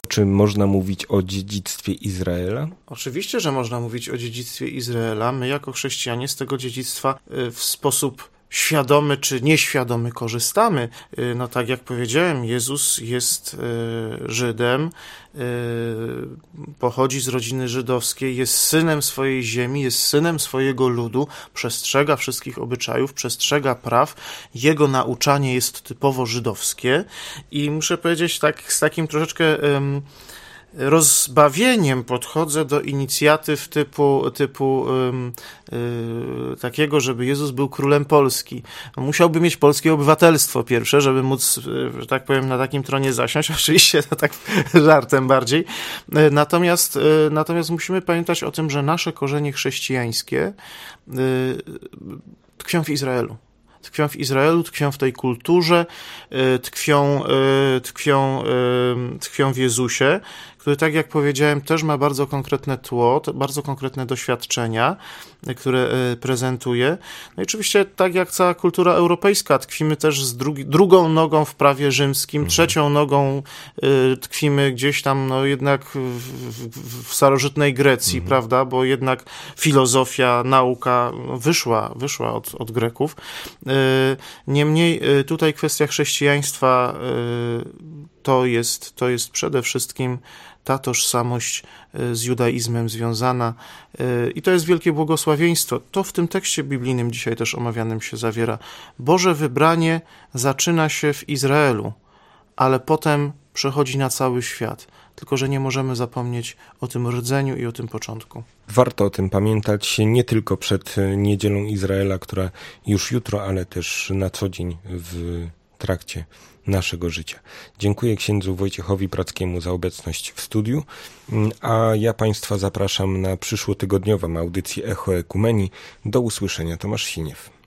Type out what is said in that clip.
Czy można mówić o dziedzictwie Izraela? Oczywiście, że można mówić o dziedzictwie Izraela. My jako chrześcijanie z tego dziedzictwa w sposób świadomy czy nieświadomy korzystamy. No tak jak powiedziałem, Jezus jest Żydem, pochodzi z rodziny żydowskiej, jest synem swojej ziemi, jest synem swojego ludu, przestrzega wszystkich obyczajów, przestrzega praw. Jego nauczanie jest typowo żydowskie i muszę powiedzieć tak z takim troszeczkę rozbawieniem podchodzę do inicjatyw typu takiego, żeby Jezus był królem Polski. Musiałby mieć polskie obywatelstwo pierwsze, żeby móc, że tak powiem, na takim tronie zasiąść. Oczywiście to tak żartem bardziej. Natomiast musimy pamiętać o tym, że nasze korzenie chrześcijańskie tkwią w Izraelu. Tkwią w Izraelu, tkwią w tej kulturze, tkwią w Jezusie, który, tak jak powiedziałem, też ma bardzo konkretne tło, bardzo konkretne doświadczenia, które prezentuje. No i oczywiście, tak jak cała kultura europejska, tkwimy też z drugą nogą w prawie rzymskim, trzecią nogą tkwimy gdzieś tam, no jednak w starożytnej Grecji, prawda, bo jednak filozofia, nauka wyszła od Greków. Niemniej tutaj kwestia chrześcijaństwa to jest przede wszystkim ta tożsamość z judaizmem związana i to jest wielkie błogosławieństwo. To w tym tekście biblijnym dzisiaj też omawianym się zawiera. Boże wybranie zaczyna się w Izraelu, ale potem przechodzi na cały świat. Tylko że nie możemy zapomnieć o tym rdzeniu i o tym początku. Warto o tym pamiętać nie tylko przed Niedzielą Izraela, która już jutro, ale też na co dzień w trakcie naszego życia. Dziękuję księdzu Wojciechowi Prackiemu za obecność w studiu, a ja Państwa zapraszam na przyszłotygodniową audycję Echo Ekumenii. Do usłyszenia, Tomasz Siniew.